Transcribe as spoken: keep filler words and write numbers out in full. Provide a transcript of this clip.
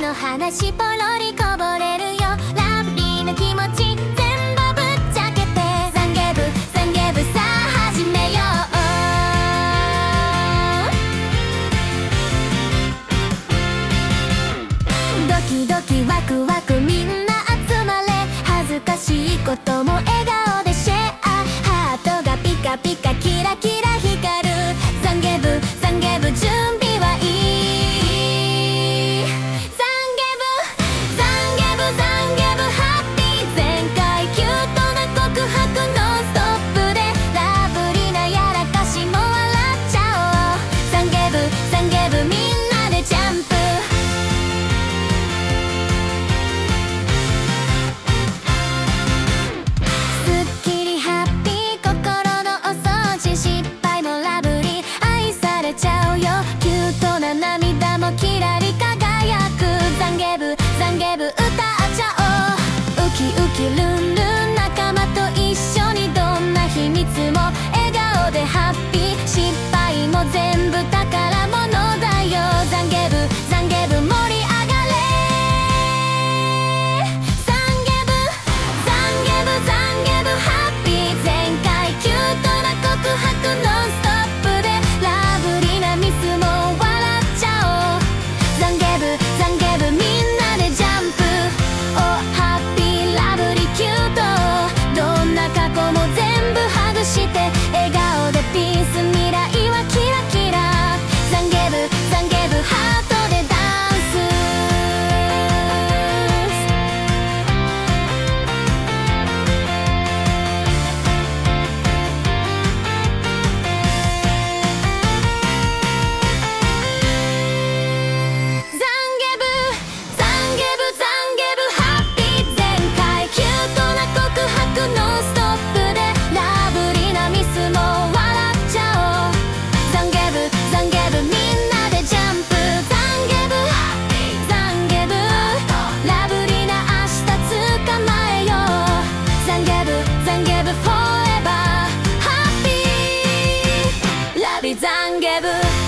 の話ポロリこぼれるよ。ラブリーな気持ち全部ぶっちゃけて、懺悔部懺悔部さあ始めよう。ドキドキワクワクみんな集まれ、恥ずかしいことも笑顔でシェア、ハートがピカピカキラキラ光る。懺悔部懺悔部準備はいい。懺悔部懺悔部懺悔部ハッピー全開、キュートな告白ノンストップで、ラブリーなやらかしも笑っちゃおう。懺悔部懺悔部みんなでジャンプ。すっきりハッピー心のお掃除、失敗もラブリー愛されちゃうよ。キュートな涙もキラリ輝く。懺悔部懺悔部歌っちゃおう。ウキウキルンルン仲間と一緒に、どんな秘密も笑顔でハッピー、失敗も全部宝物だよ。懺悔部懺悔部盛り上がれ。懺悔部懺悔部懺悔部ハッピー全開、キュートな告白ノンストップで、ラブリーなミスも笑っちゃおう。懺悔部懺悔部みんなでジャンプ。おハッピーラブリーキュート、どんな過去も全部ハグして、笑顔でピース未来はキラキラ。懺悔部懺悔部ハートでダンス。懺悔部懺悔部懺悔部ハッピー全開、キュートな告白ノンストップで、ラブリーなミスも笑っちゃおう。懺悔部懺悔部みんなでジャンプ。懺悔部懺悔部ラブリーな明日捕まえよう。懺悔部懺悔部フォーエバーハッピーラビ懺悔部。